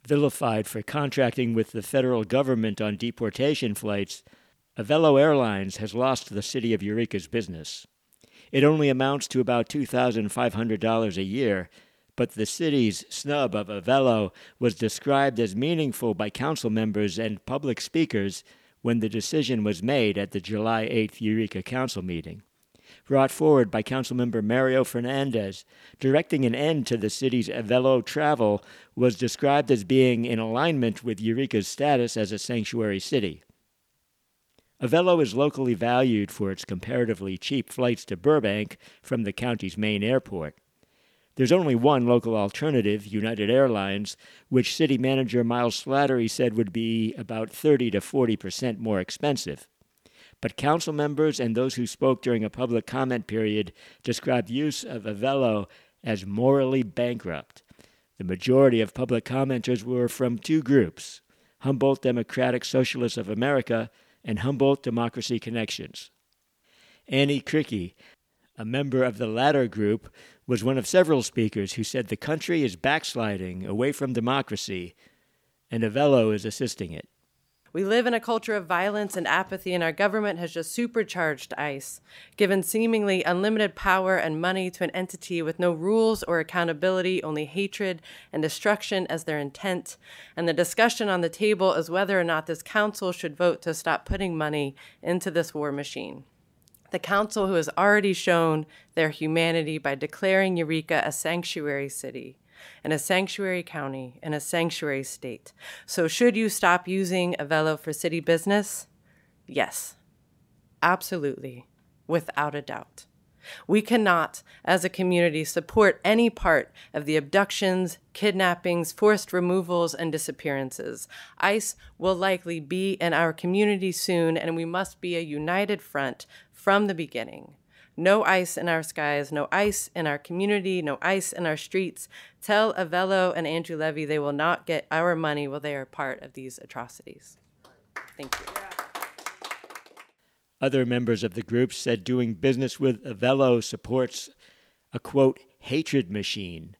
Vilified for contracting with the federal government on deportation flights, Avelo Airlines has lost the city of Eureka's business. It only amounts to about $2,500 a year, but the city's snub of Avelo was described as meaningful by council members and public speakers when the decision was made at the July 8th Eureka Council meeting. Brought forward by Councilmember Mario Fernandez, directing an end to the city's Avelo travel was described as being in alignment with Eureka's status as a sanctuary city. Avelo is locally valued for its comparatively cheap flights to Burbank from the county's main airport. There's only one local alternative, United Airlines, which city manager Miles Slattery said would be about 30 to 40% more expensive. But council members and those who spoke during a public comment period described use of Avelo as morally bankrupt. The majority of public commenters were from two groups, Humboldt Democratic Socialists of America and Humboldt Democracy Connections. Annie Cricky, a member of the latter group, was one of several speakers who said the country is backsliding away from democracy, and Avelo is assisting it. We live in a culture of violence and apathy, and our government has just supercharged ICE, given seemingly unlimited power and money to an entity with no rules or accountability, only hatred and destruction as their intent. And the discussion on the table is whether or not this council should vote to stop putting money into this war machine. The council who has already shown their humanity by declaring Eureka a sanctuary city, and a sanctuary county, and a sanctuary state. So should you stop using Avelo for city business? Yes, absolutely, without a doubt. We cannot, as a community, support any part of the abductions, kidnappings, forced removals, and disappearances. ICE will likely be in our community soon, and we must be a united front from the beginning. No ICE in our skies, no ICE in our community, no ICE in our streets. Tell Avelo and Andrew Levy they will not get our money while they are part of these atrocities. Thank you. Other members of the group said doing business with Avelo supports a, quote, hatred machine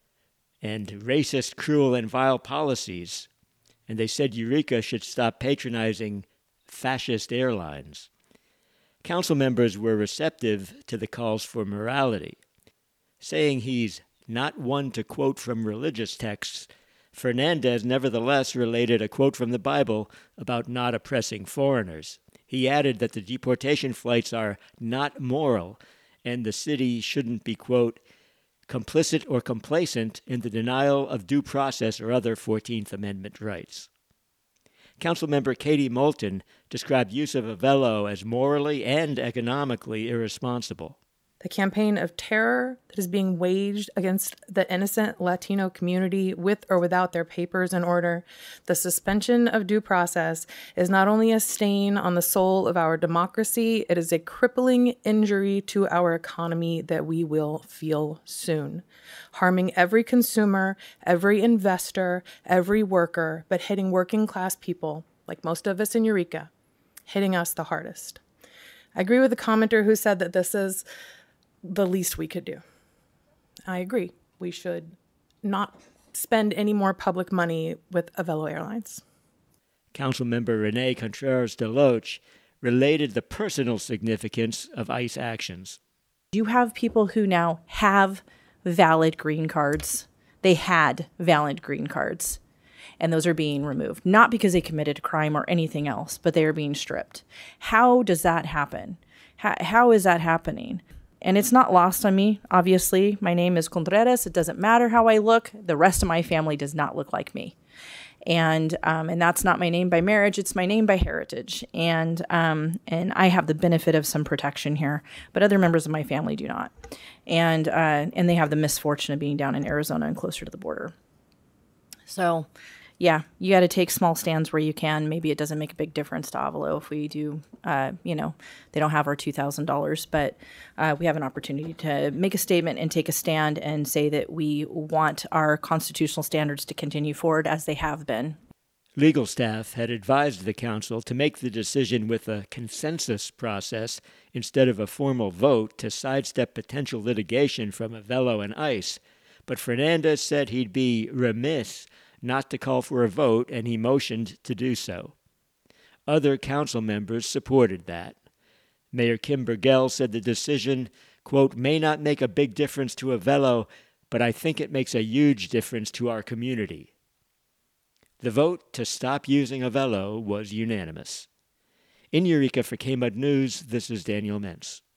and racist, cruel, and vile policies. And they said Eureka should stop patronizing fascist airlines. Council members were receptive to the calls for morality. Saying he's not one to quote from religious texts, Fernandez nevertheless related a quote from the Bible about not oppressing foreigners. He added that the deportation flights are not moral, and the city shouldn't be, quote, complicit or complacent in the denial of due process or other 14th Amendment rights. Councilmember Katie Moulton described use of Avelo as morally and economically irresponsible. The campaign of terror that is being waged against the innocent Latino community with or without their papers in order, the suspension of due process is not only a stain on the soul of our democracy, it is a crippling injury to our economy that we will feel soon, harming every consumer, every investor, every worker, but hitting working class people, like most of us in Eureka, hitting us the hardest. I agree with the commenter who said that this is the least we could do. I agree. We should not spend any more public money with Avelo Airlines. Councilmember Renee Contreras-Deloche related the personal significance of ICE actions. You have people who now have valid green cards. They had valid green cards, and those are being removed, not because they committed a crime or anything else, but they are being stripped. How does that happen? How is that happening? And it's not lost on me, obviously. My name is Contreras. It doesn't matter how I look. The rest of my family does not look like me. And that's not my name by marriage. It's my name by heritage. And I have the benefit of some protection here, but other members of my family do not. And they have the misfortune of being down in Arizona and closer to the border. So, yeah, you got to take small stands where you can. Maybe it doesn't make a big difference to Avelo if we do, they don't have our $2,000, but we have an opportunity to make a statement and take a stand and say that we want our constitutional standards to continue forward as they have been. Legal staff had advised the council to make the decision with a consensus process instead of a formal vote to sidestep potential litigation from Avelo and ICE, but Fernandez said he'd be remiss not to call for a vote, and he motioned to do so. Other council members supported that. Mayor Kim Burgell said the decision, quote, may not make a big difference to Avelo, but I think it makes a huge difference to our community. The vote to stop using Avelo was unanimous. In Eureka for KMUD News, this is Daniel Mentz.